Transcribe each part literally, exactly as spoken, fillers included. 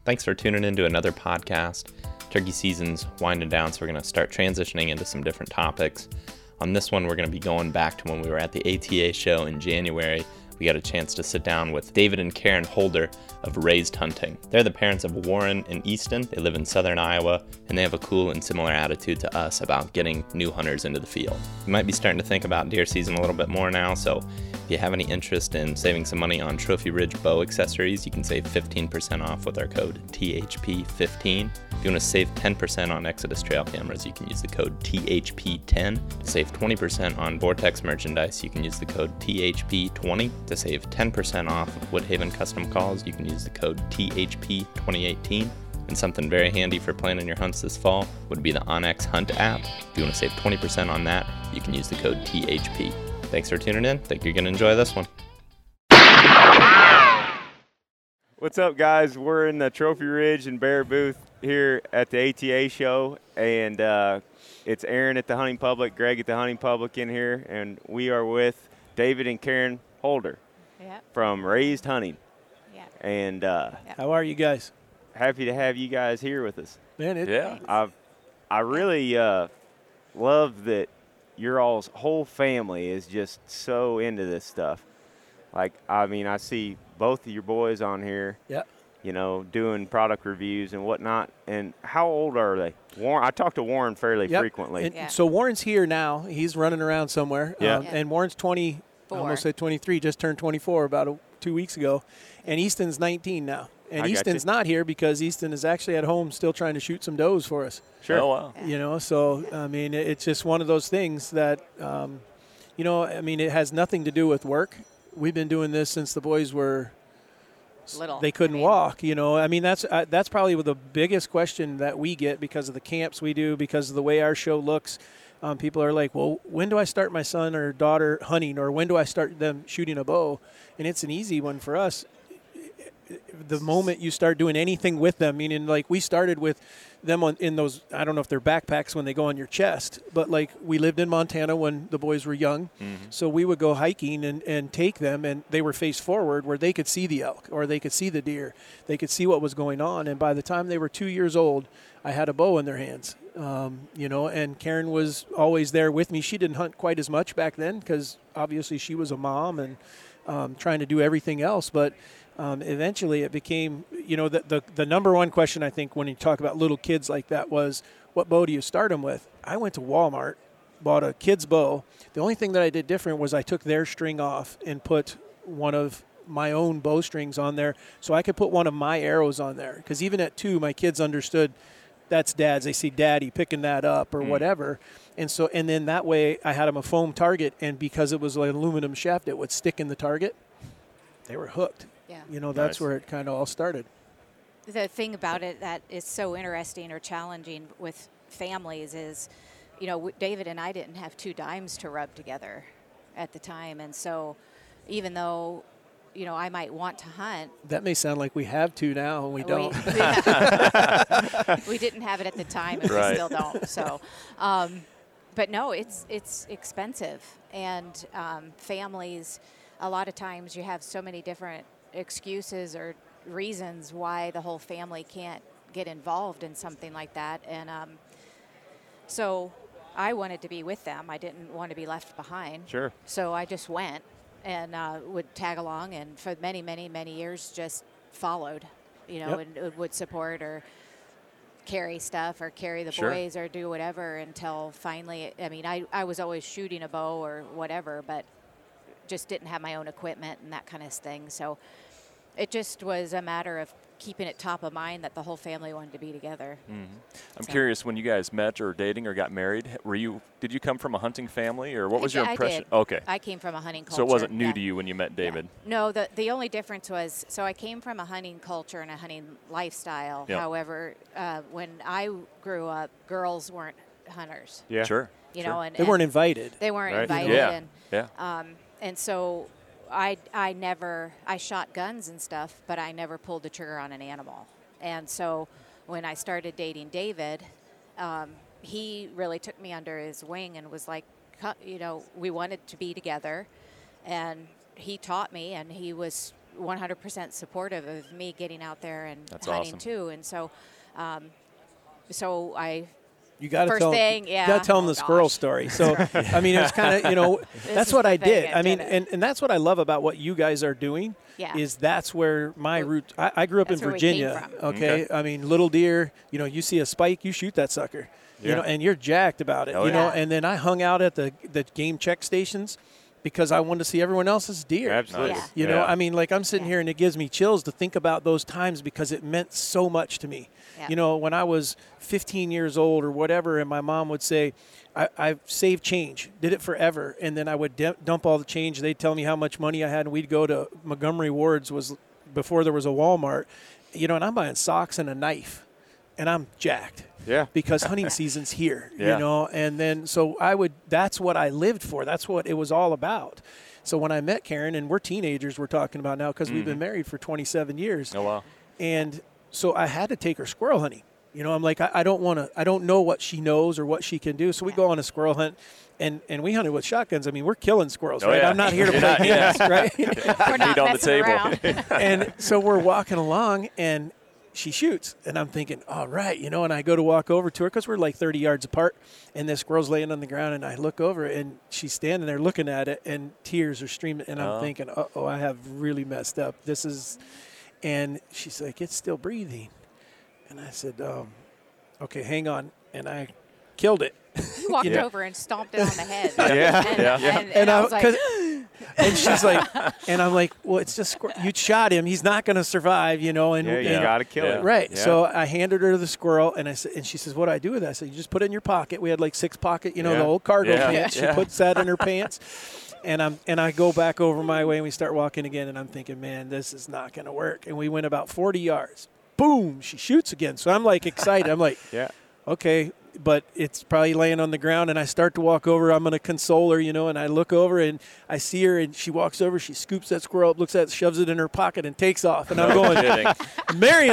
Thanks for tuning in to another podcast. Turkey season's winding down, so we're going to start transitioning into some different topics. On this one, we're going to be going back to when we were at the A T A show in January. We got a chance to sit down with David and Karen Holder of Raised Hunting. They're the parents of Warren and Easton. They live in southern Iowa, and they have a cool and similar attitude to us about getting new hunters into the field. You might be starting to think about deer season a little bit more now, so if you have any interest in saving some money on Trophy Ridge bow accessories, you can save fifteen percent off with our code T H P fifteen. If you want to save ten percent on Exodus trail cameras, you can use the code T H P ten. To save twenty percent on Vortex merchandise, you can use the code T H P twenty. To save ten percent off of Woodhaven custom calls, you can use the code T H P twenty eighteen. And something very handy for planning your hunts this fall would be the onX Hunt app. If you want to save twenty percent on that, you can use the code T H P. Thanks for tuning in. Think you're going to enjoy this one. What's up, guys? We're in the Trophy Ridge and Bear booth here at the A T A show, and uh, it's Aaron at the Hunting Public, Greg at the Hunting Public in here, and we are with David and Karen Holder yep. from Raised Hunting. Yeah. And uh, yep. How are you guys? Happy to have you guys here with us. Man, it, Yeah. I I really uh, love that your all's whole family is just so into this stuff. Like, I mean, I see both of your boys on here. Yeah. You know, doing product reviews and whatnot. And how old are they? Warren, I talk to Warren fairly Yep. frequently. And Yeah. So Warren's here now. He's running around somewhere. Yeah. Um, Yeah. And Warren's twenty, I Four. almost said twenty-three, just turned twenty-four about a, two weeks ago. And Easton's nineteen now. And I got Easton's you. not here because Easton is actually at home still trying to shoot some does for us. Sure. Oh, wow. Yeah. You know, so, I mean, it- it's just one of those things that, um, you know, I mean, it has nothing to do with work. We've been doing this since the boys were Little. They couldn't I mean, walk, you know. I mean, that's uh, that's probably the biggest question that we get because of the camps we do, because of the way our show looks. Um, people are like, well, when do I start my son or daughter hunting, or when do I start them shooting a bow? And it's an easy one for us. The moment you start doing anything with them, meaning like we started with them on in those, I don't know if they're backpacks when they go on your chest, but like we lived in Montana when the boys were young. Mm-hmm. So we would go hiking and, and take them, and they were face forward where they could see the elk or they could see the deer. They could see what was going on. And by the time they were two years old, I had a bow in their hands, um, you know, and Karen was always there with me. She didn't hunt quite as much back then because obviously she was a mom and um, trying to do everything else. But Um, eventually it became, you know, the, the the number one question I think when you talk about little kids like that was, what bow do you start them with? I went to Walmart, bought a kid's bow. The only thing that I did different was I took their string off and put one of my own bowstrings on there so I could put one of my arrows on there. Because even at two, my kids understood that's dad's. They see daddy picking that up or Mm. whatever. And so, and then that way I had them a foam target, and because it was an aluminum shaft, it would stick in the target. They were hooked. Yeah. You know, that's Nice. where it kind of all started. The thing about it that is so interesting or challenging with families is, you know, w- David and I didn't have two dimes to rub together at the time. And so even though, you know, I might want to hunt. That may sound like we have to now, and we don't. We, we didn't have it at the time, and Right. we still don't. So, um, but no, it's it's expensive, and um, families. A lot of times, you have so many different excuses or reasons why the whole family can't get involved in something like that, and um, so I wanted to be with them. I didn't want to be left behind. Sure. So I just went and uh, would tag along, and for many, many, many years just followed, you know, Yep. and uh, would support or carry stuff or carry the Sure. boys or do whatever until finally, I mean, I, I was always shooting a bow or whatever, but just didn't have my own equipment and that kind of thing. So it just was a matter of keeping it top of mind that the whole family wanted to be together. Mm-hmm. I'm So- curious, when you guys met or dating or got married, were you did you come from a hunting family, or what I was di- your I impression? did. Okay. I came from a hunting culture. So it wasn't new yeah. to you when you met David. Yeah. No, the the only difference was, so I came from a hunting culture and a hunting lifestyle. Yeah. However, uh, when I grew up, girls weren't hunters. Yeah. Sure. You sure. know, and They weren't and invited. they weren't Right. invited, Yeah. and Yeah. um, and so I I never I shot guns and stuff, but I never pulled the trigger on an animal. And so when I started dating David, um, he really took me under his wing and was like, "Cut," you know, we wanted to be together, and he taught me, and he was one hundred percent supportive of me getting out there and That's hunting awesome. too. And so, um, so I. You got to First tell thing, yeah. You got to tell them Oh, the squirrel gosh. story. So, I mean, it's kind of, you know, that's is what the I thing did. that I mean, did it. and, and that's what I love about what you guys are doing. Yeah. Is that's where my Well, root. I, I grew up in that's where we came Virginia. from. Okay? Okay. I mean, little deer. You know, you see a spike, you shoot that sucker. You Yeah. know, and you're jacked about it. Oh, you know, yeah. and then I hung out at the the game check stations because I wanted to see everyone else's deer. Absolutely. Yeah. You know, Yeah. I mean, like I'm sitting Yeah. here and it gives me chills to think about those times because it meant so much to me. Yeah. You know, when I was fifteen years old or whatever, and my mom would say, I, I've saved change, did it forever. And then I would d- dump all the change. They'd tell me how much money I had, and we'd go to Montgomery Ward's, was before there was a Walmart. You know, and I'm buying socks and a knife, and I'm jacked. Yeah. Because hunting season's here, Yeah. you know, and then so I would, that's what I lived for. That's what it was all about. So when I met Karen, and we're teenagers, we're talking about now because we've been married for twenty-seven years. Oh, wow. And so I had to take her squirrel hunting. You know, I'm like, I, I don't want to, I don't know what she knows or what she can do. So we go on a squirrel hunt, and, and we hunted with shotguns. I mean, we're killing squirrels, Oh, right? yeah. I'm not here to You're play not- yeah. games, right? We're not Meat on the messing table. around. And so we're walking along, and she shoots, and I'm thinking, all right, you know, and I go to walk over to her because we're like thirty yards apart, and this squirrel's laying on the ground, and I look over, and she's standing there looking at it, and tears are streaming, and I'm Oh. thinking, uh-oh, I have really messed up. This is, and she's like, it's still breathing. And I said, um, okay, hang on, and I killed it. You walked Yeah. over and stomped it on the head. Yeah. And, Yeah. and, and, And I I- was like, 'cause- And she's like, and I'm like, well, it's just, squir- you shot him. He's not going to survive, you know. And, Yeah, you and- got to kill Yeah. it. Right. Yeah. So I handed her the squirrel, and I said, and she says, "What do I do with that?" I said, "You just put it in your pocket." We had like six pocket, you know, Yeah. the old cargo Yeah. pants. She Yeah. puts that in her pants, and I'm and I go back over my way, and we start walking again, and I'm thinking, man, this is not going to work. And we went about forty yards. Boom! She shoots again. So I'm like excited. I'm like, Yeah. okay, but it's probably laying on the ground, and I start to walk over. I'm going to console her, you know, and I look over, and I see her, and she walks over. She scoops that squirrel up, looks at it, shoves it in her pocket, and takes off. And I'm No going, kidding. marrying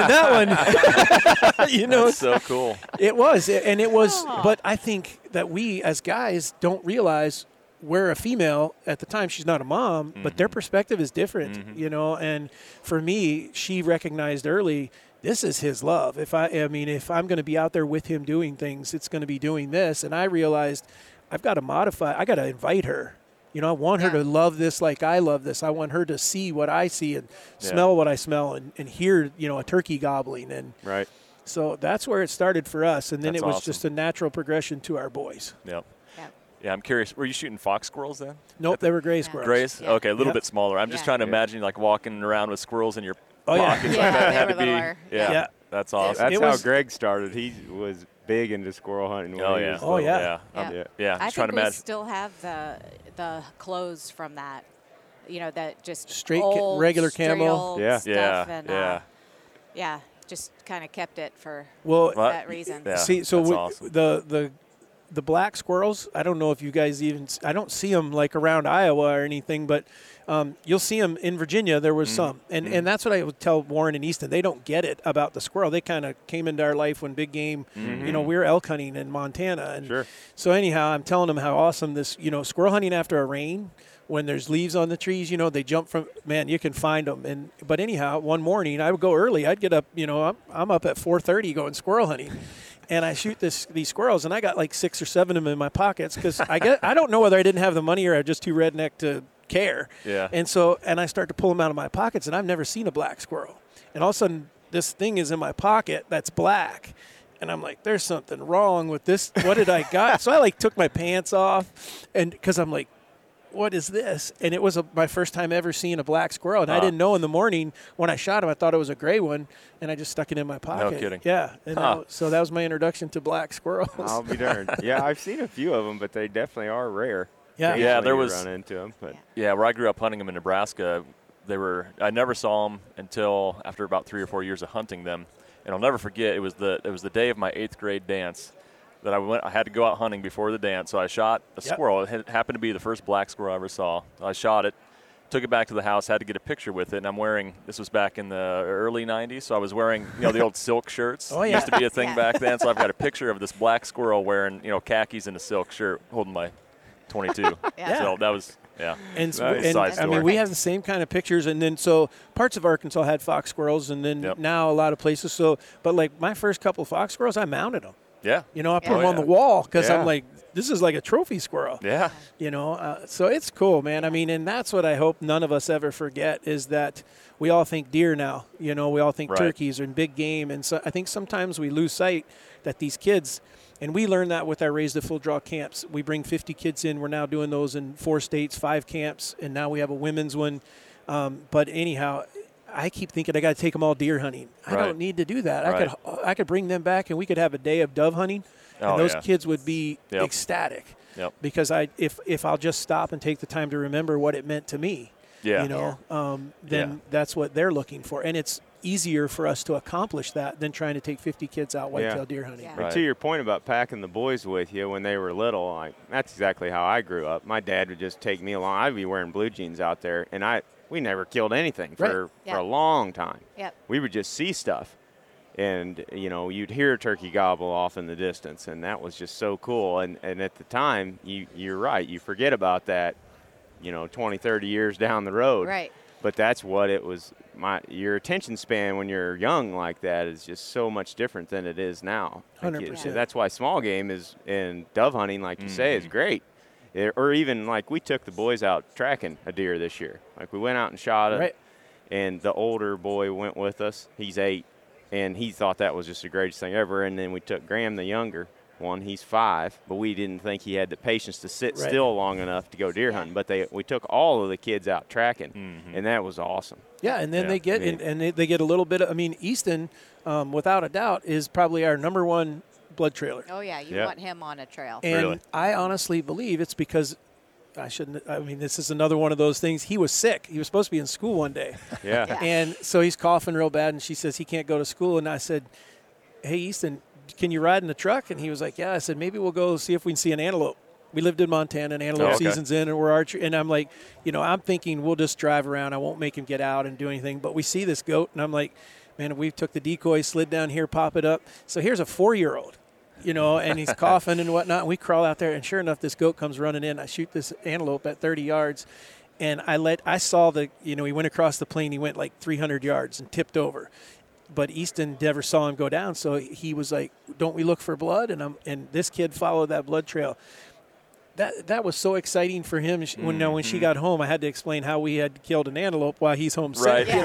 that one. you know, That's so cool. it was, and it was, Aw. but I think that we as guys don't realize we're a female at the time. She's not a mom, but their perspective is different, you know. And for me, she recognized early, this is his love. If I, I mean, if I'm going to be out there with him doing things, it's going to be doing this. And I realized I've got to modify. I got to invite her. You know, I want her Yeah. to love this like I love this. I want her to see what I see and Yeah. smell what I smell and, and hear, you know, a turkey gobbling. And Right. so that's where it started for us, and then That's it was awesome. just a natural progression to our boys. Yep. yeah. Yeah, I'm curious. Were you shooting fox squirrels then? Nope, they were gray squirrels. Grays? Yeah. Okay, a little Yep. bit smaller. I'm just Yeah. trying to Yeah. imagine like walking around with squirrels in your Oh, yeah. pockets. Yeah, like that they had were to be. littler. Yeah, Yeah. that's awesome. That's It how was- Greg started. He was big into squirrel hunting. when Oh, he yeah. was Oh, little. yeah. yeah. Yeah. Um, Yeah. yeah. I Just trying think to we imagine. still have the the clothes from that. You know, that just Straight ca- old, regular straight camo. old Yeah. stuff, Yeah, and yeah. Uh, yeah, just kind of kept it for Well, What? that reason. Yeah, see, so that's we- awesome. the the the black squirrels. I don't know if you guys even. I don't see them like around Iowa or anything, but um, you'll see them in Virginia. There Mm-hmm. was some, and and that's what I would tell Warren and Easton. They don't get it about the squirrel. They kind of came into our life when big game. You know, we were elk hunting in Montana, and Sure. so anyhow, I'm telling them how awesome this. You know, squirrel hunting after a rain. When there's leaves on the trees, you know, they jump from, man, you can find them. And, but anyhow, one morning I would go early. I'd get up, you know, I'm, I'm up at four thirty going squirrel hunting. And I shoot this these squirrels, and I got like six or seven of them in my pockets because I get I don't know whether I didn't have the money or I'm just too redneck to care. Yeah. And so, and I start to pull them out of my pockets, and I've never seen a black squirrel. And all of a sudden, this thing is in my pocket that's black. And I'm like, there's something wrong with this. What did I got? So I like took my pants off, and because I'm like, what is this? And it was a, my first time ever seeing a black squirrel. And I Ah. didn't know in the morning when I shot him, I thought it was a gray one, and I just stuck it in my pocket. kidding. Yeah. And Huh. that- so that was my introduction to black squirrels. I'll be darned. Yeah, I've seen a few of them, but they definitely are rare. Yeah. Yeah, there Occasionally you was- run into them, but Yeah, where I grew up hunting them in Nebraska, they were. I never saw them until after about three or four years of hunting them, and I'll never forget. It was the it was the day of my eighth grade dance that I went. I had to go out hunting before the dance, so I shot a Yep. squirrel. It had- happened to be the first black squirrel I ever saw. I shot it, took it back to the house, had to get a picture with it, and I'm wearing. This was back in the early nineties, so I was wearing you know the old silk shirts. Oh, yeah. Used to be a thing Yeah. back then. So I've got a picture of this black squirrel wearing you know khakis and a silk shirt, holding my twenty-two. Yeah. So that was Yeah. And, so, Nice. and Side I story. mean, we have the same kind of pictures. And then so parts of Arkansas had fox squirrels, and then Yep. now a lot of places. So, but like my first couple of fox squirrels, I mounted them. Yeah. You know, I put Yeah. them Oh, on yeah. the wall because Yeah. I'm like, this is like a trophy squirrel. Yeah. You know, uh, so it's cool, man. I mean, and that's what I hope none of us ever forget is that we all think deer now. You know, we all think Right. turkeys and big game. And so I think sometimes we lose sight that these kids, and we learn that with our Raise the Full Draw camps. We bring fifty kids in. We're now doing those in four states, five camps, and now we have a women's one. Um, but anyhow, I keep thinking I got to take them all deer hunting. I Right. don't need to do that. I Right. could I could bring them back, and we could have a day of dove hunting, and Oh, those yeah. kids would be Yep. ecstatic. Yep. Because I, if if I'll just stop and take the time to remember what it meant to me, Yeah. you know, um, then Yeah. that's what they're looking for, and it's easier for us to accomplish that than trying to take fifty kids out whitetail Yeah. deer hunting. Yeah. And Right. to your point about packing the boys with you when they were little, like that's exactly how I grew up. My dad would just take me along. I'd be wearing blue jeans out there, and I we never killed anything for, Right. Yeah. for a long time. Yep. We would just see stuff, and you know you'd hear a turkey gobble off in the distance, and that was just so cool. And and at the time, you you're right, you forget about that, you know, twenty, thirty years down the road. Right. But that's what it was. My your attention span when you're young like that is just so much different than it is now. Like, one hundred it- percent. That's why small game is and dove hunting, like you say, is great. It- or even like we took the boys out tracking a deer this year. Like we went out and shot it, Right. and the older boy went with us. He's eight, and he thought that was just the greatest thing ever. And then we took Graham, the younger one. He's five, but we didn't think he had the patience to sit Right. still long enough to go deer hunting. But they we took all of the kids out tracking, and that was awesome. Yeah, and then Yeah. they get I mean- and, and they, they get a little bit of. I mean, Easton, um, without a doubt, is probably our number one blood trailer. Oh yeah, you Yeah. want him on a trail. And Really? I honestly believe it's because I shouldn't. I mean, this is another one of those things. He was sick. He was supposed to be in school one day, Yeah. Yeah. and so he's coughing real bad. And she says he can't go to school. And I said, "Hey, Easton, can you ride in the truck?" And he was like, "Yeah." I said, "Maybe we'll go see if we can see an antelope." We lived in Montana, and antelope Oh, okay. season's in, and we're archery. And I'm like, you know, I'm thinking we'll just drive around. I won't make him get out and do anything. But we see this goat, and I'm like, man, we took the decoy, slid down here, pop it up. So here's a four-year-old, you know, and he's coughing and whatnot. And we crawl out there, and sure enough, this goat comes running in. I shoot this antelope at thirty yards, and I let I saw the, you know, he went across the plain. He went like three hundred yards and tipped over. But Easton never saw him go down, so he was like, "Don't we look for blood?" And I'm, and this kid followed that blood trail. That that was so exciting for him. She- When now when she got home, I had to explain how we had killed an antelope while he's home sick. Right.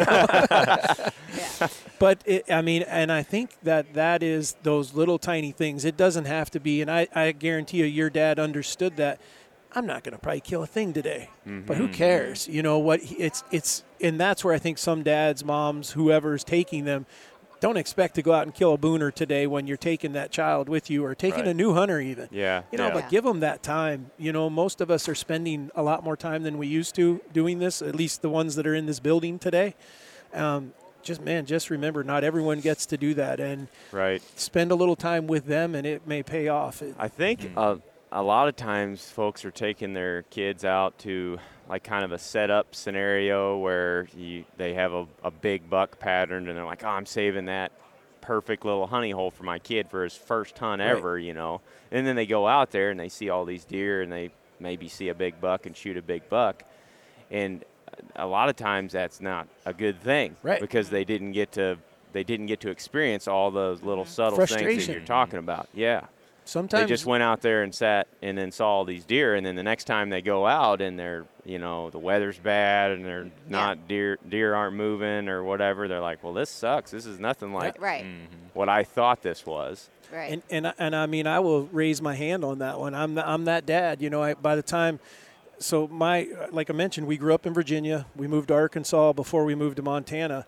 Yeah. yeah. But it, I mean, and I think that that is those little tiny things. It doesn't have to be, and I, I guarantee you, your dad understood that. I'm not going to probably kill a thing today, but who cares? You know what? It's it's, and that's where I think some dads, moms, whoever's taking them, don't expect to go out and kill a booner today when you're taking that child with you or taking Right. a new hunter even. Yeah. You know, Yeah. but give them that time. You know, most of us are spending a lot more time than we used to doing this, at least the ones that are in this building today. Um, just, man, just remember, not everyone gets to do that. And Right. spend a little time with them, and it may pay off. It, I think uh, a lot of times folks are taking their kids out to like kind of a setup scenario where you, they have a, a big buck pattern and they're like, oh, I'm saving that perfect little honey hole for my kid for his first hunt Right. ever, you know. And then they go out there and they see all these deer and they maybe see a big buck and shoot a big buck. And a lot of times that's not a good thing, Right. because they didn't get to they didn't get to experience all those little subtle things that Frustration. you're talking about. Yeah. sometimes They just went out there and sat and then saw all these deer, and then the next time they go out and they're, you know, the weather's bad and they're not deer deer aren't moving or whatever, they're like, well, this sucks. This is nothing like Right. what I thought this was. Right. And, and and I mean, I will raise my hand on that one. I'm I'm that dad. You know, I, by the time, so my like I mentioned, we grew up in Virginia. We moved to Arkansas before we moved to Montana.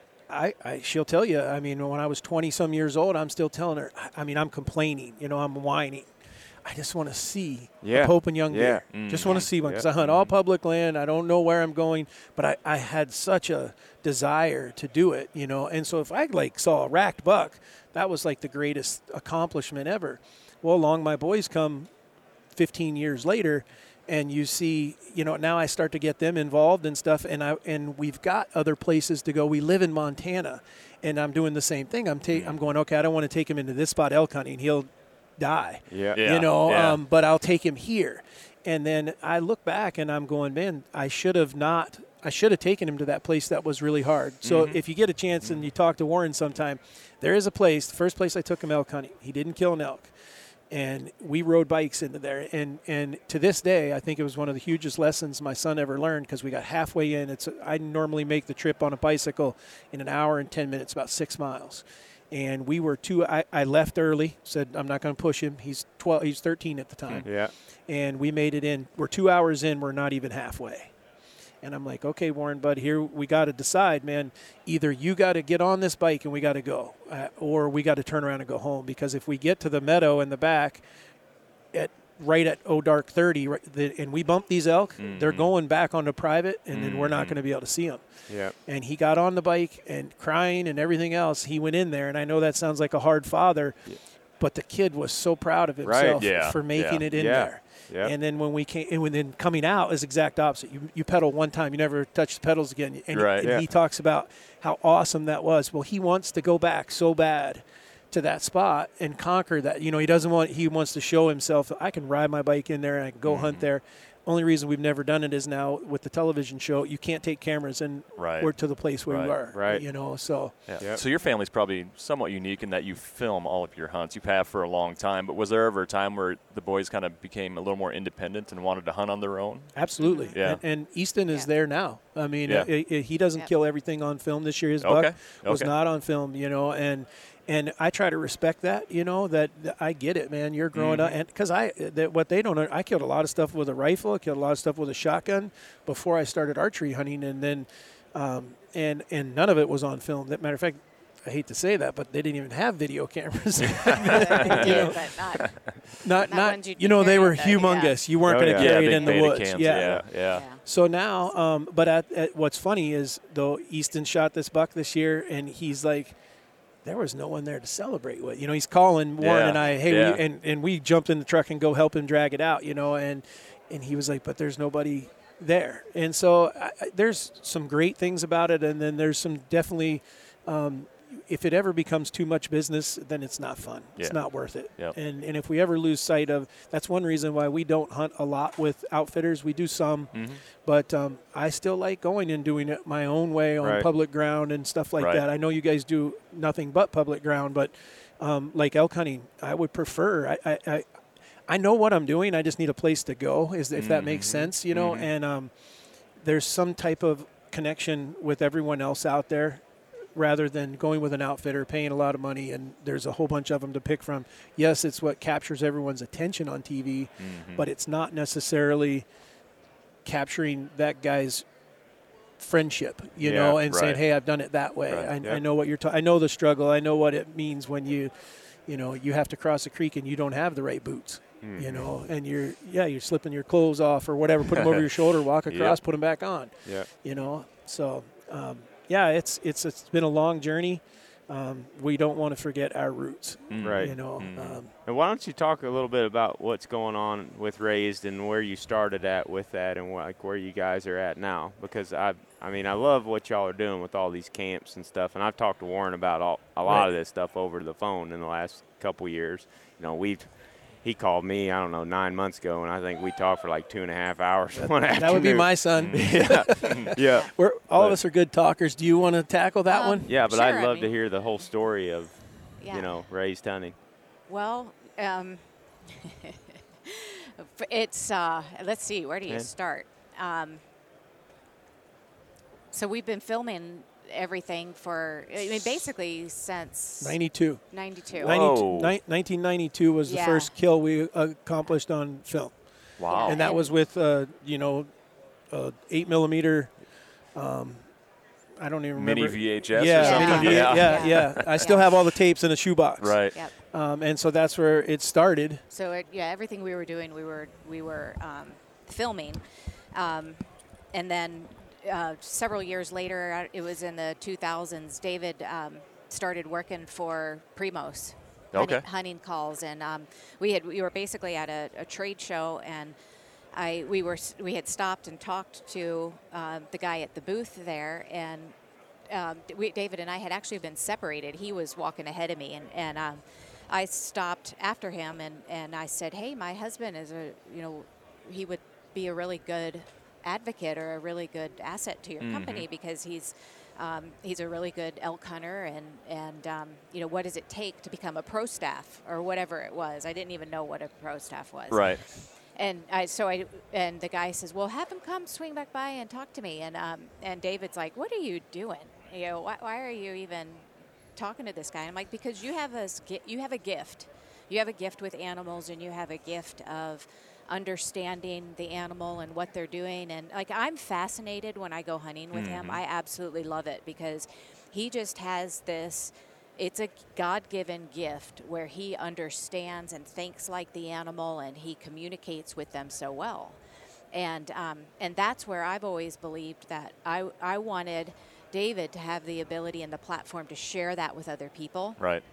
I, I she'll tell you. I mean, when I was twenty some years old, I'm still telling her. I, I mean, I'm complaining. You know, I'm whining. I just want to see Yeah. a Pope and young Yeah. deer. Just want to see one because Yeah. I hunt all public land. I don't know where I'm going, but I, I had such a desire to do it, you know. And so if I like saw a racked buck, that was like the greatest accomplishment ever. Well, along my boys come fifteen years later, and you see, you know, now I start to get them involved and stuff, and I and we've got other places to go. We live in Montana, and I'm doing the same thing. I'm ta- I'm going, okay, I don't want to take him into this spot elk hunting. He'll die. Yeah. Yeah. You know, yeah. um, but I'll take him here. and then I look back and I'm going, man, I should have not. I should have taken him to that place that was really hard. So Mm-hmm. if you get a chance and you talk to Warren sometime, there is a place. The first place I took him elk hunting, he didn't kill an elk. And we rode bikes into there. And, and to this day, I think it was one of the hugest lessons my son ever learned because we got halfway in. It's I normally make the trip on a bicycle in an hour and ten minutes, about six miles. And we were two. I, I left early, said I'm not going to push him. He's twelve. He's thirteen at the time. Yeah. And we made it in. We're two hours in. We're not even halfway. And I'm like, okay, Warren, bud, here we got to decide, man. Either you got to get on this bike and we got to go, uh, or we got to turn around and go home. Because if we get to the meadow in the back, at right at oh dark thirty, right, the, and we bump these elk, Mm-hmm. they're going back onto private, and Mm-hmm. then we're not going to be able to see them. Yeah. And he got on the bike and crying and everything else. He went in there, and I know that sounds like a hard father, Yeah. but the kid was so proud of Right. himself Yeah. for making Yeah. it in Yeah. there. Yep. And then when we came, and when then coming out is exact opposite. You you pedal one time, you never touch the pedals again. And, Right. and Yeah. he talks about how awesome that was. Well, he wants to go back so bad to that spot and conquer that. You know, he doesn't want. He wants to show himself. I can ride my bike in there and I can go Mm-hmm. hunt there. Only reason we've never done it is now with the television show, you can't take cameras and Right. we're to the place where Right. we are. Right. You know, so Yeah. Yep. So your family's probably somewhat unique in that you film all of your hunts. You've had for a long time, but was there ever a time where the boys kind of became a little more independent and wanted to hunt on their own? absolutely. Yeah. And, and Easton is Yeah. there now. I mean, Yeah. uh, i- i- he doesn't Yep. kill everything on film this year. His Okay. buck was Okay. not on film, you know, and and I try to respect that, you know, that, that I get it, man. You're growing up, and because I that what they don't know, I killed a lot of stuff with a rifle. I killed a lot of stuff with a shotgun before I started archery hunting, and then um, and and none of it was on film. That matter of fact, I hate to say that, but they didn't even have video cameras. They You did, know, but not. not Not not ones you'd you know they carry were in the- yeah. humongous. You weren't Oh, going to yeah. carry yeah, it in big the beta woods. cams. yeah. Yeah. Yeah. So now, um, but at, at what's funny is though Easton shot this buck this year, and he's like, there was no one there to celebrate with. You know, he's calling Warren Yeah. and I, hey, Yeah. we, and and we jumped in the truck and go help him drag it out. You know, and and he was like, but there's nobody there. And so I, I, there's some great things about it, and then there's some definitely. Um, if it ever becomes too much business, then it's not fun. It's Yeah. not worth it. Yep. And and if we ever lose sight of, that's one reason why we don't hunt a lot with outfitters. We do some, Mm-hmm. but um, I still like going and doing it my own way on Right. public ground and stuff like Right. that. I know you guys do nothing but public ground, but um, like elk hunting, I would prefer. I, I, I I know what I'm doing. I just need a place to go. Is if that makes Mhm. sense, you know. Mhm. And um, there's some type of connection with everyone else out there, rather than going with an outfitter, paying a lot of money, and there's a whole bunch of them to pick from. Yes, it's what captures everyone's attention on T V, Mhm. but it's not necessarily capturing that guy's friendship, you Yeah, know, and saying, right. "Hey, I've done it that way. Right, I, yeah. I know what you're. Ta- I know the struggle. I know what it means when you, you know, you have to cross a creek and you don't have the right boots." Mm-hmm. You know, and you're yeah, you're slipping your clothes off or whatever, put them over your shoulder, walk across, Yep. put them back on. Yeah. You know, so um, yeah, it's it's it's been a long journey. Um, we don't want to forget our roots. Mhm. Right. You know, Mhm. um, And why don't you talk a little bit about what's going on with Raised and where you started at with that, and what, like where you guys are at now? Because I, I mean, I love what y'all are doing with all these camps and stuff. And I've talked to Warren about all, a lot Right. of this stuff over the phone in the last couple years. You know, we've he called me, I don't know, nine months ago, and I think we talked for like two and a half hours one that would be afternoon. my son. yeah, yeah, We're all of But- us are good talkers. Do you want to tackle that Um, one? yeah. But Sure, I'd I love to mean- hear the whole story of, Yeah. you know, Raised hunting. Well, um, it's, uh, let's see, where do you Okay. start? Um, so we've been filming everything for, I mean, basically since ninety-two. ninety-two. Whoa. ninety-two ni- nineteen ninety-two was the Yeah. first kill we accomplished on film, Wow. and that And- was with uh, you know, uh, eight millimeter. Um, I don't even Mini remember. V H S yeah, or something. mini V- yeah. yeah, Yeah. yeah. I still Yeah. have all the tapes in a shoebox. Right. Yep. Um, and so that's where it started. So it, yeah, everything we were doing, we were we were um, filming, um, and then uh, several years later, uh, it was in the two thousands. David um, started working for Primos, hunting, Okay. hunting calls, and um, we had we were basically at a, a trade show, and I we were s- we had stopped and talked to uh, the guy at the booth there, and um, we, David and I had actually been separated. He was walking ahead of me, and and um, I stopped after him, and, and I said, "Hey, my husband is a you know he would be a really good advocate or a really good asset to your Mm-hmm. company because he's um, he's a really good elk hunter, and and um, you know, what does it take to become a pro staff or whatever it was? I didn't even know what a pro staff was. Right. And I so I and the guy says, well, have him come swing back by and talk to me. And um, and David's like, what are you doing? You know, why, why are you even talking to this guy? And I'm like, because you have a you have a gift. You have a gift with animals, and you have a gift of understanding the animal and what they're doing. And like, I'm fascinated when I go hunting with him. I absolutely love it because he just has this, it's a God-given gift where he understands and thinks like the animal, and he communicates with them so well. And um, and that's where I've always believed that I, I wanted David to have the ability and the platform to share that with other people, Right.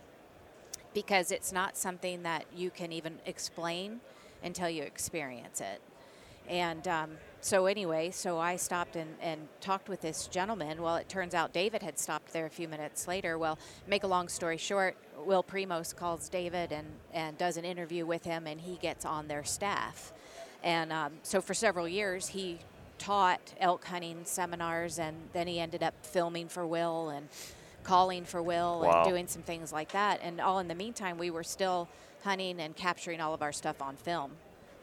because it's not something that you can even explain until you experience it. And um, so anyway, so I stopped and, and talked with this gentleman. Well, it turns out David had stopped there a few minutes later. Well, make a long story short, Will Primos calls David and, and does an interview with him, and he gets on their staff. And um, so for several years, he taught elk hunting seminars, and then he ended up filming for Will and calling for Will Wow. and doing some things like that. And all in the meantime, we were still hunting and capturing all of our stuff on film.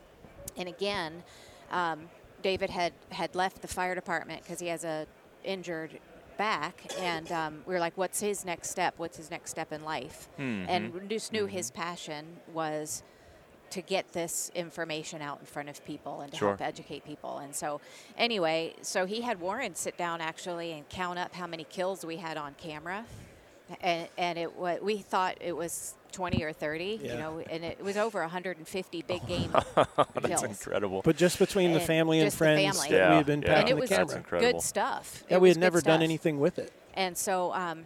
And again, um, David had, had left the fire department because he has a injured back, and um, we were like, what's his next step? What's his next step in life? Mm-hmm. And we just knew his passion was to get this information out in front of people and to Sure. help educate people. And so anyway, so he had Warren sit down actually and count up how many kills we had on camera. And, and it wa we thought it was twenty or thirty, Yeah. you know, and it was over one hundred fifty big game That's kills. incredible. But just between the And family and just the friends family. that Yeah, we had been yeah. And packing it the was That's camera. incredible. good stuff. Yeah, It we was had good never done stuff. anything with it. And so, um,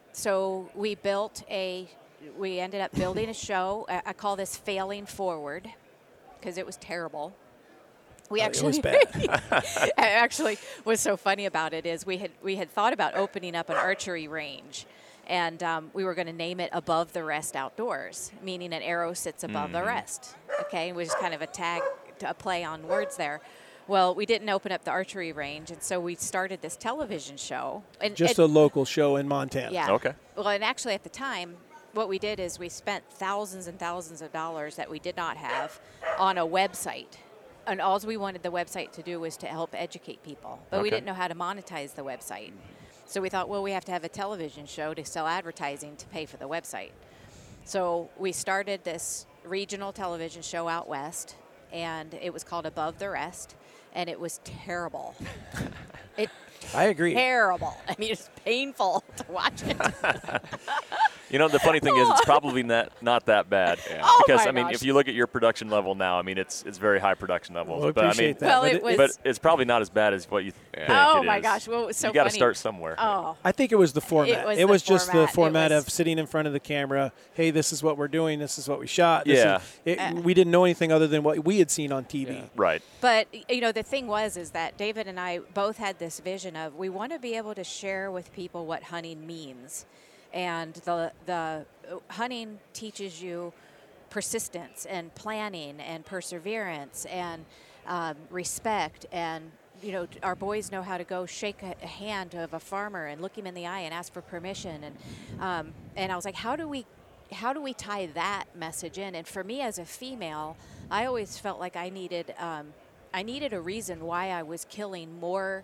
so we built a, we ended up building a show. I, I call this Failing Forward because it was terrible. We Oh, it actually, was bad. actually, what's so funny about it is we had we had thought about opening up an archery range, and um, we were going to name it Above the Rest Outdoors, meaning an arrow sits above the rest. Okay, it was kind of a tag, a play on words there. Well, we didn't open up the archery range, and so we started this television show. And Just it- a local show in Montana. yeah. Okay. Well, and actually at the time, what we did is we spent thousands and thousands of dollars that we did not have on a website. And all we wanted the website to do was to help educate people. But we Okay. didn't know how to monetize the website. So we thought, well, we have to have a television show to sell advertising to pay for the website. So we started this regional television show out west, and it was called Above the Rest, and it was terrible. It I agree. terrible. I mean, it's painful to watch it. You know, the funny thing is, it's probably not not that bad. Oh, because my I mean, gosh. if you look at your production level now, I mean, it's it's very high production level. Well, I but I mean, appreciate that. Well, but it it- was- but it's probably not as bad as what you think Oh it my is. gosh, well, it was so you got to funny. start somewhere. Oh, I think it was the format. was it the was just format. the It format was- of sitting in front of the camera. Hey, this is what we're doing. This is what we shot. This Yeah. Is, it, Uh, we didn't know anything other than what we had seen on T V. Right. but you know, the thing was is that David and I both had this vision of we want to be able to share with people what hunting means, and the the uh, hunting teaches you persistence and planning and perseverance and um, respect. And you know, our boys know how to go shake a, a hand of a farmer and look him in the eye and ask for permission. And um, and I was like, how do we how do we tie that message in? And for me as a female, I always felt like I needed um, I needed a reason why I was killing more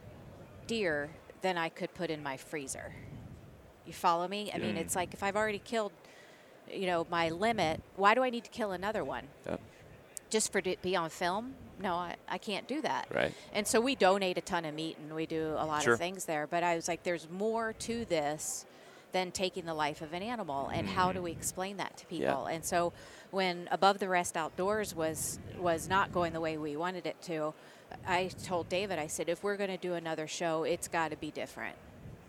deer than I could put in my freezer. You follow me? I mean, it's like if I've already killed, you know, my limit, why do I need to kill another one? Yep. Just for it to be on film? No, I, I can't do that. Right. And so we donate a ton of meat and we do a lot Sure. of things there. But I was like, there's more to this than taking the life of an animal. And how do we explain that to people? And so when Above the Rest Outdoors was was not going the way we wanted it to, I told David, I said, if we're going to do another show, it's got to be different.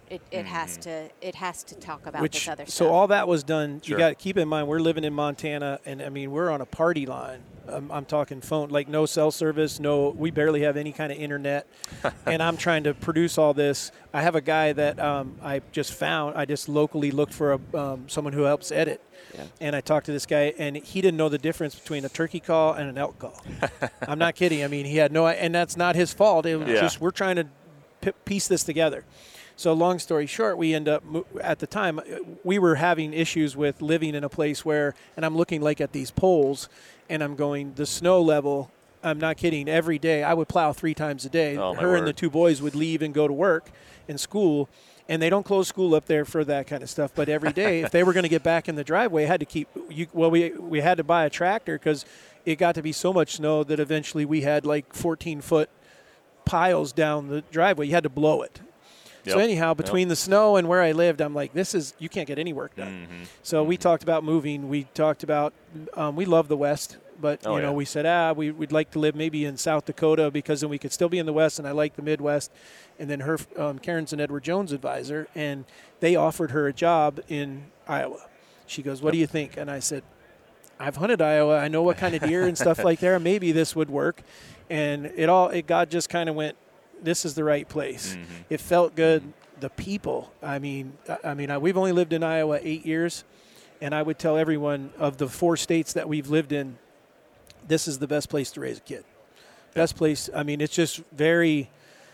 it, it Mm-hmm. has to it has to talk about Which, this other stuff. so all that was done. Sure. You got to keep in mind we're living in Montana, and I mean we're on a party line. Um, I'm talking phone, like no cell service, no. We barely have any kind of internet, and I'm trying to produce all this. I have a guy that um, I just found. I just locally looked for a um, someone who helps edit, Yeah. and I talked to this guy, and he didn't know the difference between a turkey call and an elk call. I'm not kidding. I mean, he had no, and that's not his fault. It was Yeah. just we're trying to p- piece this together. So long story short, we end up mo- at the time we were having issues with living in a place where, and I'm looking like at these poles, and I'm going the snow level. I'm not kidding. Every day I would plow three times a day. Oh, my Her and word. the two boys would leave and go to work and school, and they don't close school up there for that kind of stuff. But every day, if they were going to get back in the driveway, I had to keep. You, well, we we had to buy a tractor because it got to be so much snow that eventually we had like fourteen foot piles down the driveway. You had to blow it. So Yep. anyhow, between the snow and where I lived, I'm like, this is, you can't get any work done. Mm-hmm. So we talked about moving. We talked about, um, we love the West, but, Oh, you know, yeah. we said, ah, we, we'd like to live maybe in South Dakota because then we could still be in the West, and I like the Midwest. And then her, um, Karen's an Edward Jones advisor, and they offered her a job in Iowa. She goes, what do you think? And I said, I've hunted Iowa. I know what kind of deer and stuff like there. Maybe this would work. And it all, it, God just kind of went, this is the right place. Mm-hmm. It felt good. The people, I mean, I I mean, I, we've only lived in Iowa eight years, and I would tell everyone of the four states that we've lived in, this is the best place to raise a kid. Best place. I mean, it's just very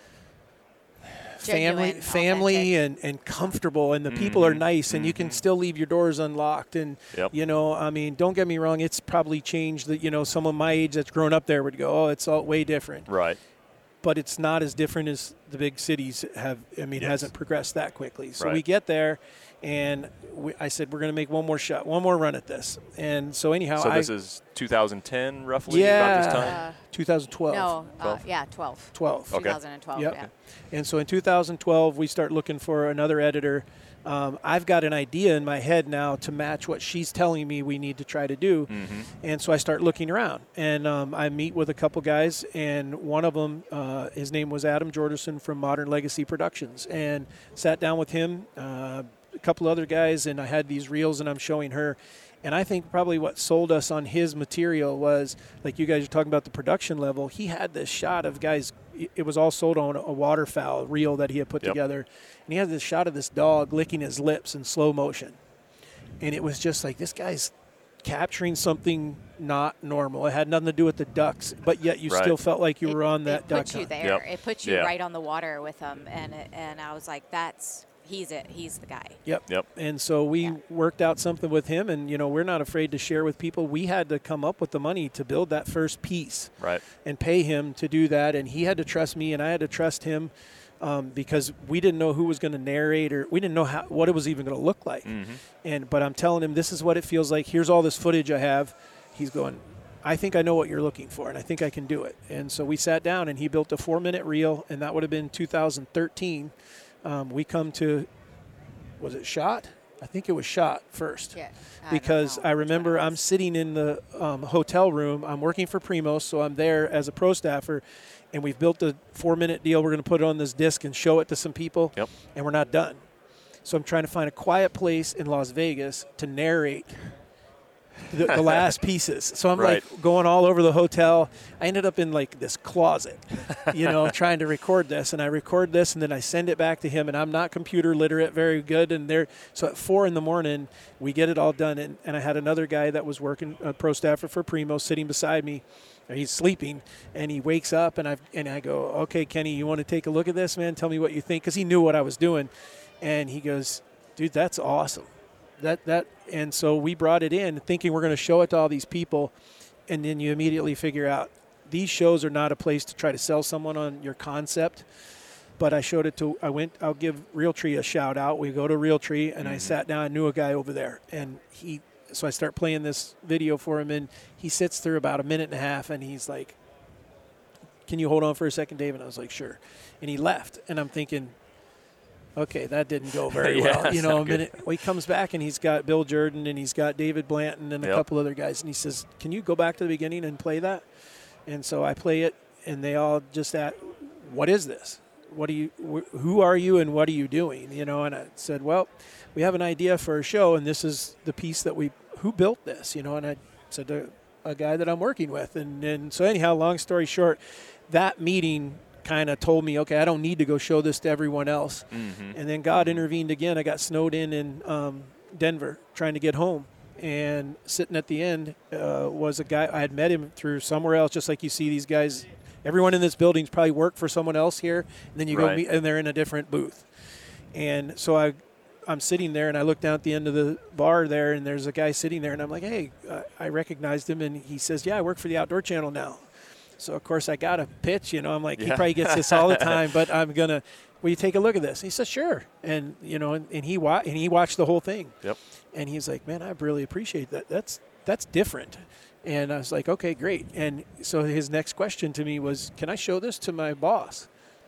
family, Genuine, family, and, and comfortable, and the people are Mhm. nice, and you can still leave your doors unlocked. And Yep. you know, I mean, don't get me wrong, it's probably changed. That you know, someone my age that's grown up there would go, oh, it's all way different. Right. But it's not as different as the big cities have. I mean, it Yes. hasn't progressed that quickly. So Right. we get there, and we, I said, we're going to make one more shot, one more run at this. And so anyhow, So I, this is two thousand ten, roughly, Yeah. about this time? Uh, twenty twelve. no, uh, twelve? yeah, twelve. twelve. Okay. twenty twelve, Yep. yeah. And so in two thousand twelve, we start looking for another editor. Um, I've got an idea in my head now to match what she's telling me we need to try to do. Mm-hmm. And so I start looking around, and um, I meet with a couple guys, and one of them, uh, his name was Adam Jorderson from Modern Legacy Productions, and sat down with him, uh, a couple other guys, and I had these reels, and I'm showing her. And I think probably what sold us on his material was, like you guys are talking about the production level, he had this shot of guys, it was all sold on a waterfowl reel that he had put Yep. together. And he had this shot of this dog licking his lips in slow motion. And it was just like, this guy's capturing something not normal. It had nothing to do with the ducks, but yet you Right. still felt like you It- were on that it duck puts you hunt. there. Yep. It puts you Yeah. right on the water with them, and it, and I was like, that's he's it. He's the guy. Yep. Yep. And so we Yeah. worked out something with him, and you know we're not afraid to share with people. We had to come up with the money to build that first piece Right. and pay him to do that, and he had to trust me, and I had to trust him um, because we didn't know who was going to narrate, or we didn't know how what it was even going to look like. Mm-hmm. And but I'm telling him this is what it feels like. Here's all this footage I have. He's going, I think I know what you're looking for, and I think I can do it. And so we sat down, and he built a four-minute reel, and that would have been two thousand thirteen. Um, we come to, was it Shot? I think it was Shot first. Yeah. I don't Because know I which one it remember I'm was. sitting in the um, hotel room. I'm working for Primos, so I'm there as a pro staffer, and we've built a four-minute deal. We're going to put it on this disc and show it to some people, Yep. and we're not done. So I'm trying to find a quiet place in Las Vegas to narrate the, the last pieces. So I'm Right. like going all over the hotel. I ended up in like this closet, you know, trying to record this. And I record this, and then I send it back to him. And I'm not computer literate very good. And there, so at four in the morning, we get it all done. And, and I had another guy that was working, a pro staffer for Primo, sitting beside me. He's sleeping, and he wakes up, and I and I go, okay, Kenny, you want to take a look at this, man? Tell me what you think, because he knew what I was doing. And he goes, dude, that's awesome. That that and so we brought it in thinking we're going to show it to all these people, and then you immediately figure out these shows are not a place to try to sell someone on your concept. But I showed it to I went I'll give Realtree a shout out. We go to Realtree, and I sat down. I knew a guy over there, and he so I start playing this video for him, and he sits through about a minute and a half, and he's like, "Can you hold on for a second, Dave?" And I was like, "Sure." And he left, and I'm thinking, okay, that didn't go very Yeah, well. You know, a not good. minute. Well, he comes back, and he's got Bill Jordan, and he's got David Blanton, and a Yep. couple other guys. And he says, "Can you go back to the beginning and play that?" And so I play it, and they all just at, "What is this? what do you, wh- who are you and what are you doing? You know, and I said, well, we have an idea for a show, and this is the piece that we, who built this, you know, and I said to a guy that I'm working with. And, and so anyhow, long story short, that meeting kind of told me, okay, I don't need to go show this to everyone else. Mm-hmm. And then God intervened again. I got snowed in in um, Denver trying to get home. And sitting at the end uh, was a guy, I had met him through somewhere else, just like you see these guys. Everyone in this building's probably worked for someone else here, and then you Right. go meet, and they're in a different booth. And so I, I'm sitting there, and I look down at the end of the bar there, and there's a guy sitting there, and I'm like, hey, uh, I recognized him, and he says, yeah, I work for the Outdoor Channel now. So, of course, I got a pitch, you know. I'm like, Yeah. he probably gets this all the time, but I'm going to, will you take a look at this? He says, sure. And, you know, and, and, he wa- and he watched the whole thing. Yep. And he's like, man, I really appreciate that. That's that's different. And I was like, okay, great. And so his next question to me was, can I show this to my boss?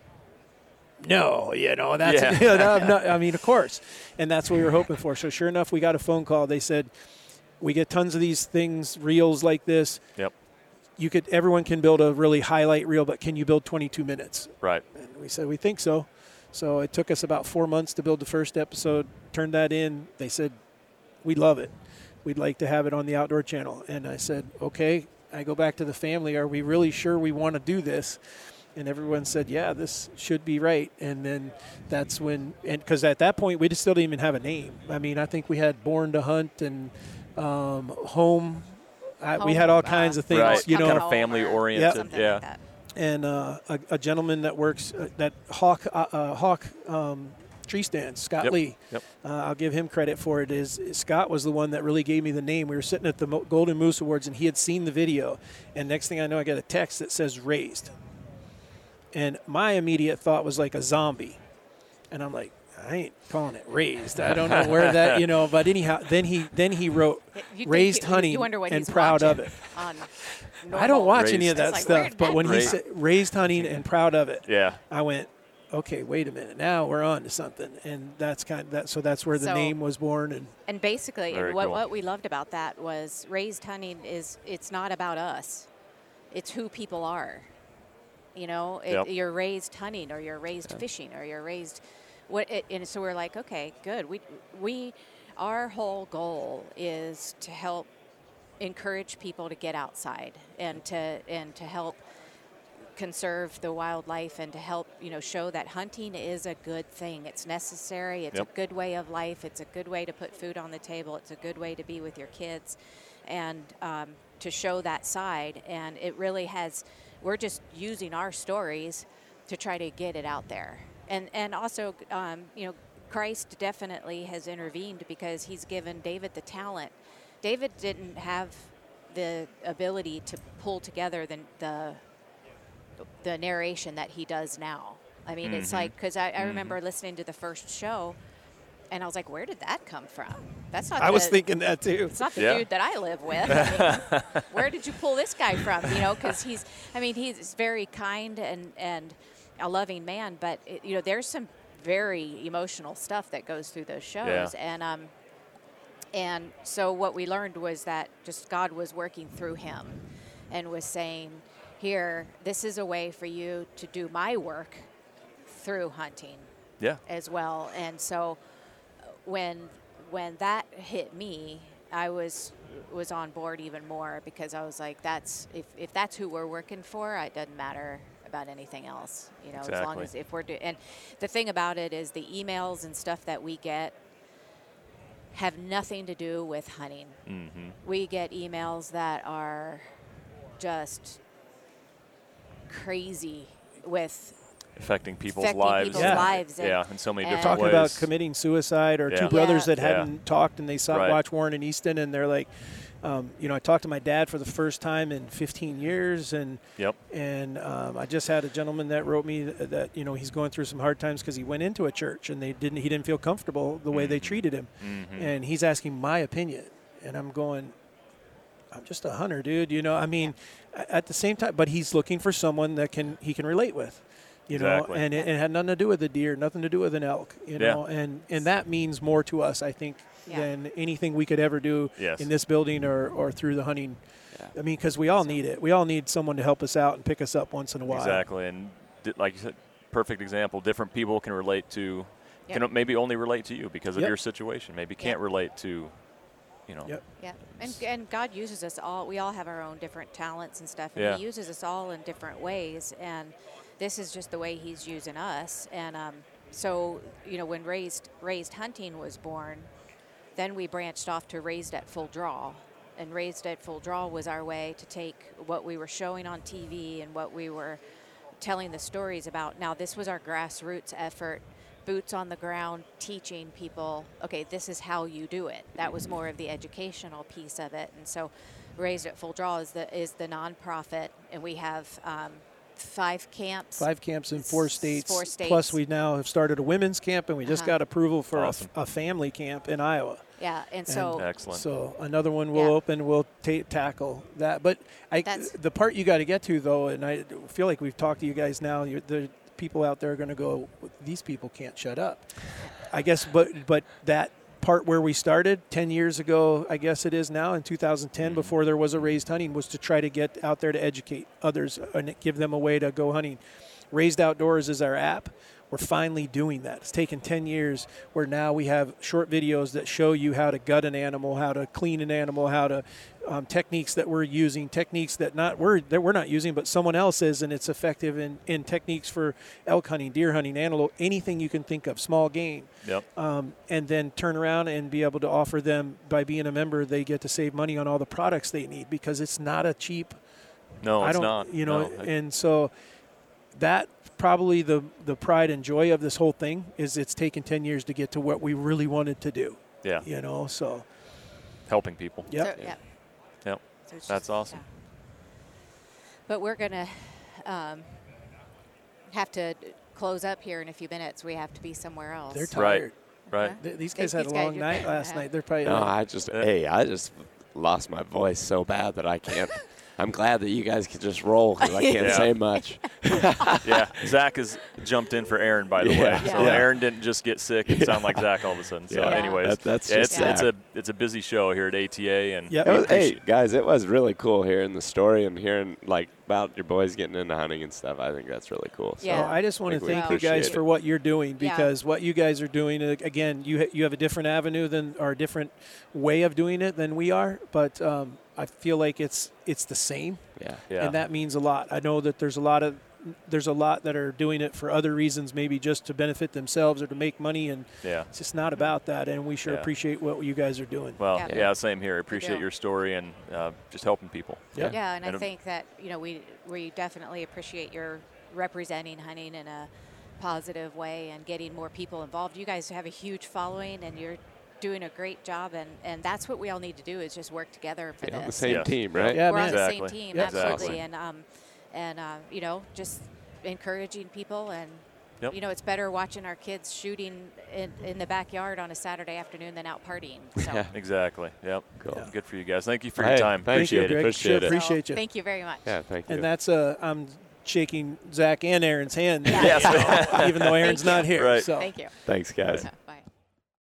No, you know, that's, Yeah. you know, I'm not, I mean, of course. And that's what we were hoping for. So sure enough, we got a phone call. They said, we get tons of these things, reels like this. Yep. You could, everyone can build a really highlight reel, but can you build twenty-two minutes? Right. And we said, we think so. So it took us about four months to build the first episode, turned that in. They said, we love it. We'd like to have it on the Outdoor Channel. And I said, okay. I go back to the family. Are we really sure we want to do this? And everyone said, yeah, this should be right. And then that's when, and because at that point, we just still didn't even have a name. I mean, I think we had Born to Hunt and um, Home. I, we had all Home, kinds uh, of things, Right. you know. Kind of family-oriented, Yep. Something yeah. like that. And uh, a, a gentleman that works uh, that Hawk uh, uh, Hawk um, tree stands, Scott Yep. Lee. Yep. Uh, I'll give him credit for it. Is Scott was the one that really gave me the name. We were sitting at the Mo- Golden Moose Awards, and he had seen the video. And next thing I know, I got a text that says "raised," and my immediate thought was like a zombie. And I'm like, I ain't calling it raised. I don't know where that, you know. But anyhow, then he then he wrote You think raised you- hunting you wonder what and he's proud of watching it. on I don't normal. watch any Raised. of that It's like, stuff, where'd but that when he Raised. said raised hunting and proud of it, Yeah. I went, okay, wait a minute. Now we're on to something, and that's kind of that. So that's where the So- name was born. And And basically, Very and what, cool. what we loved about that was raised hunting is it's not about us. It's who people are. You know, it, Yep. you're raised hunting or you're raised fishing or you're raised what it, and so we're like, okay, good. We we our whole goal is to help encourage people to get outside and to and to help conserve the wildlife and to help, you know, show that hunting is a good thing. It's necessary. It's Yep. a good way of life. It's a good way to put food on the table. It's a good way to be with your kids and um, to show that side. And it really has, we're just using our stories to try to get it out there. And, and also, um, you know, Christ definitely has intervened because he's given David the talent. David didn't have the ability to pull together the, the the narration that he does now. I mean, it's Mhm. like, because I, I remember listening to the first show, and I was like, where did that come from? That's not I the, was thinking that too. it's not the Yeah. dude that I live with. I mean, where did you pull this guy from? You know, because he's, I mean, he's very kind and, and a loving man, but, it, you know, there's some very emotional stuff that goes through those shows. Yeah. And, um, and so what we learned was that just God was working through him and was saying, here, this is a way for you to do my work through hunting Yeah. as well. And so uh, when when that hit me, I was was on board even more because I was like, that's if, if that's who we're working for, it doesn't matter about anything else. You know, as long Exactly. as if we're doing. And the thing about it is the emails and stuff that we get have nothing to do with hunting. Mm-hmm. We get emails that are just crazy with Affecting people's affecting lives. people's Yeah. lives. And, Yeah, in so many and- different Talking ways. about committing suicide, or Yeah. two brothers Yeah. that Yeah. hadn't talked and they saw Right. watch Warren and Easton, and they're like, um, you know, I talked to my dad for the first time in fifteen years, and Yep. and um, I just had a gentleman that wrote me that, that you know he's going through some hard times because he went into a church and they didn't he didn't feel comfortable the way they treated him, Mhm. and he's asking my opinion, and I'm going, I'm just a hunter, dude. You know, I mean, a- at the same time, but he's looking for someone that can he can relate with. You Exactly. know, and it, it had nothing to do with a deer, nothing to do with an elk, you Yeah. know, and, and that means more to us, I think, Yeah. than anything we could ever do Yes. in this building or, or through the hunting. Yeah. I mean, because we all need it. We all need someone to help us out and pick us up once in a while. Exactly, and di- like you said, perfect example. Different people can relate to, Yep. can maybe only relate to you because of Yep. your situation. Maybe can't Yep. relate to, you know. Yep. Yeah, and and God uses us all. We all have our own different talents and stuff, and Yeah. He uses us all in different ways. And this is just the way He's using us. And um, so, you know, when Raised Raised Hunting was born, then we branched off to Raised at Full Draw, and Raised at Full Draw was our way to take what we were showing on T V and what we were telling the stories about. Now, this was our grassroots effort. Boots on the ground, teaching people, okay, this is how you do it. That was more of the educational piece of it. And so Raised at Full Draw is the is the nonprofit, and we have um, five camps. Five camps in four S- states. four states. Plus, we now have started a women's camp, and we just Uh-huh. got approval for a f- Awesome. a, family camp in Iowa. Yeah, and so Excellent. So another one will Yeah. open. We'll ta- tackle that. But I, That's- the part you got to get to, though, and I feel like we've talked to you guys now. You're, the people out there are going to go, these people can't shut up. I guess, but but that part where we started ten years ago, I guess it is now, in two thousand ten, Mm-hmm. before there was a Raised Hunting, was to try to get out there to educate others and give them a way to go hunting. Raised Outdoors is our app. We're finally doing that. It's taken ten years where now we have short videos that show you how to gut an animal, how to clean an animal, how to um, techniques that we're using, techniques that not we're that we're not using, but someone else is, and it's effective in, in techniques for elk hunting, deer hunting, antelope, anything you can think of, small game. Yep. Um, and then turn around and be able to offer them, by being a member, they get to save money on all the products they need, because it's not a cheap. No, I it's don't, not. you know, No. and so that probably the the pride and joy of this whole thing is it's taken ten years to get to what we really wanted to do. yeah. You know, so Helping people. yep. So, yeah. Yep. So it's That's just- awesome. yeah. But we're going to um, have to close up here in a few minutes. We have to be somewhere else. They're Right. tired. Right. Okay. Th- These They- guys had a these guys long do- night last yeah. night. They're probably No, like, I just, Yeah. hey, I just lost my voice so bad that I can't. I'm glad that you guys could just roll because I can't Yeah. say much. Yeah. Zach has jumped in for Aaron, by the way. Yeah. So Yeah. Aaron didn't just get sick and sound like Zach all of a sudden. So, Yeah. anyways, That- that's yeah, just it's, it's Zach. a it's a busy show here at A T A, and Yep. It we was, hey, appreciate- guys, it was really cool hearing the story and hearing like about your boys getting into hunting and stuff. I think that's really cool. So Yeah. Well, I just want to think we thank you guys appreciate for it. what you're doing, Yeah. because what you guys are doing, uh, again, you ha- you have a different avenue than, or a different way of doing it than we are, but um, I feel like it's it's the same, yeah. yeah. and that means a lot. I know that there's a lot of there's a lot that are doing it for other reasons, maybe just to benefit themselves or to make money, and yeah. it's just not about that. And we sure Yeah. appreciate what you guys are doing. Well, Yeah. yeah. same here. Appreciate do. your story and uh, just helping people. Yeah. Yeah, and, And I it- think that, you know, we we definitely appreciate your representing hunting in a positive way and getting more people involved. You guys have a huge following, and you're doing a great job, and, and that's what we all need to do, is just work together for Be on the this. same Yes. team, right? Yeah, We're man. on the Exactly. same team, Yeah. absolutely, Exactly. and um, and uh, you know, just encouraging people, and Yep. you know, it's better watching our kids shooting in, in the backyard on a Saturday afternoon than out partying. So, Yeah. Exactly. Yep. Cool. Yeah. Good for you guys. Thank you for Hey, your time. thank you, Appreciate it. Greg. Appreciate Sure, it. appreciate you. Thank you very much. Yeah, thank you. And that's uh, I'm shaking Zach and Aaron's hand, Yes. even though Aaron's not here. Right. So. Thank you. Thanks, guys. Yeah.